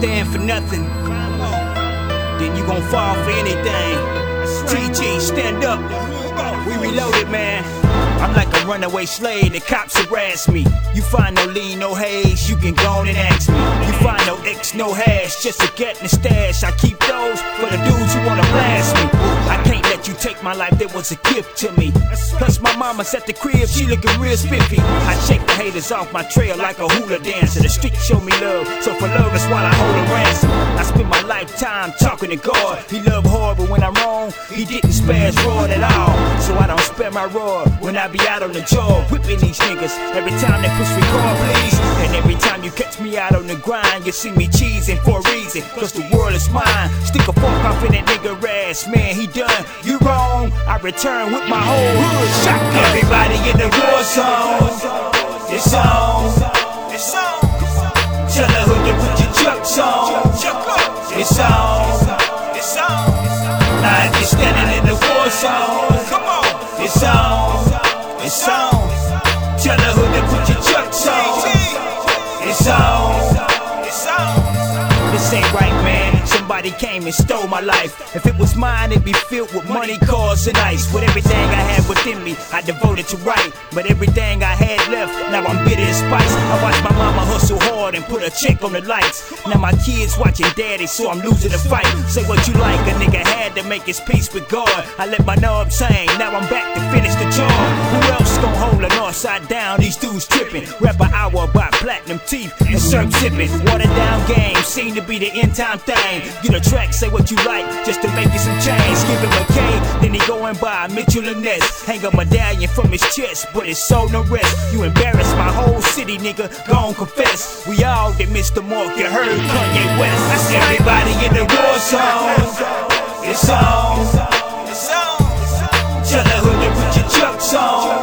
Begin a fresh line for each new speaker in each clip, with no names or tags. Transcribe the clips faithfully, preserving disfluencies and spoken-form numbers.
stand for nothing, then you gon' fall for anything. T G, stand up. We reloaded, man. I'm like a runaway slave, the cops harass me. You find no lean, no haze, you can go on and ask me. You find no X, no hash, just a get in the stash. I keep those for the dudes who wanna blast me. I can't let you take my life, that was a gift to me. Plus my mama's at the crib, she looking real spiffy. I shake the haters off my trail like a hula dancer. The street show me love, so for love is why I hold a ransom. I spend my lifetime talking to God. He love hard, but when I'm wrong, he didn't spare his rod at all. So I don't spare my rod when I be out on the job, whipping these niggas. Every time they push record, please. And every time you catch me out on the grind, you see me cheesing for a reason, cause the world is mine. Stick a fork off in that nigga ass, man, he done. You wrong, I return with my whole hood shot. Everybody in the war zone, it's on, it's on. Tell the hood to put your chucks on, it's on, it's on. Now if you're standing in the war zone, come on, it's on, it's on. Tell the hood to put your chucks on, it's on, it's on. This ain't right, man. Somebody came and stole my life. If it was mine, it'd be filled with money, cars, and ice. With everything I had within me, I devoted to right. But everything I had left, now I'm bitter as spice. I watched my mama hustle hard and put a check on the lights. Now my kids watching daddy, so I'm losing the fight. Say what you like, a nigga had to make his peace with God. I let my know I'm saying, now I'm back to finish the job. Who else gon' hold a north side down? These dudes tripping. Rap an hour about platinum teeth and syrup sipping. Watered down game, seem to be the end time thing. Get a track, say what you like, just to make you some change. Give him a K, then he going by Mitchell and Ness. Hang a medallion from his chest, but it's so no rest. You embarrass my whole city, nigga, gon' confess. We all that missed the mark, you heard Kanye West. I see everybody in the war zone, it's on, it's on. Tell the hood to put your chucks on,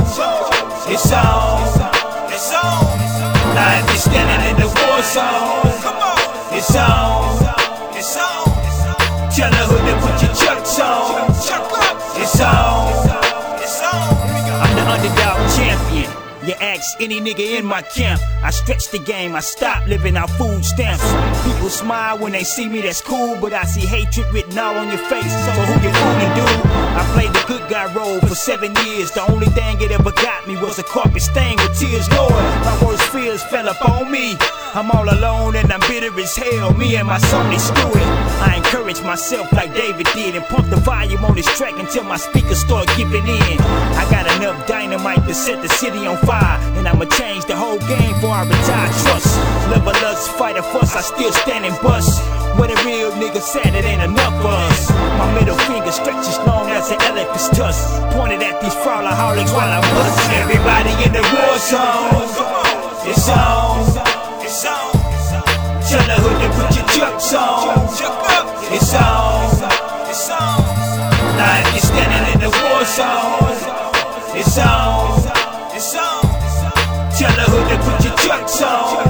it's on, it's on. Now if you're standing in the war zone, come on, it's on, it's on. Tell the hood to put your chucks on, it's on, it's on. I'm the underdog champion. You ask any nigga in my camp. I stretch the game, I stop living out food stamps. People smile when they see me, that's cool, but I see hatred written all on your face. So who you fooling, dude? I played the good guy role for seven years. The only thing it ever got me was a carpet stain with tears. Lord, my worst fears fell upon me. I'm all alone and I'm bitter as hell. Me and my Sony, screw it. I encourage myself like David did and pump the volume on this track until my speakers start giving in. I got enough dynamite to set the city on fire, and I'ma change the whole game before I retire. Trust, love or lust, fight or fuss, I still stand and bust. Where the real nigga said it ain't enough for us. My middle finger stretches long as an elephant's tusk, pointed at these frowlaholics while I bust. Everybody in the war zone, it's on, it's on. Tell the hood to put your chucks on, it's on, it's on. Now if you're standing in the war zone, it's on, it's on. Tell the hood to put your chucks on,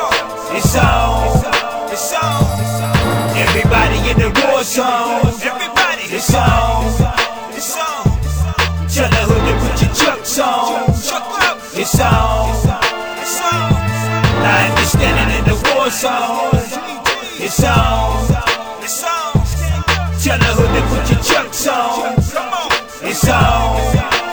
it's on, it's on. Everybody in the war zone, everybody, it's on, it's on. Tell the hood to put your chucks on, it's on, it's on. Now if you're standing in the war zone, it's on, it's on. Tell the hood to put your chucks on, it's on.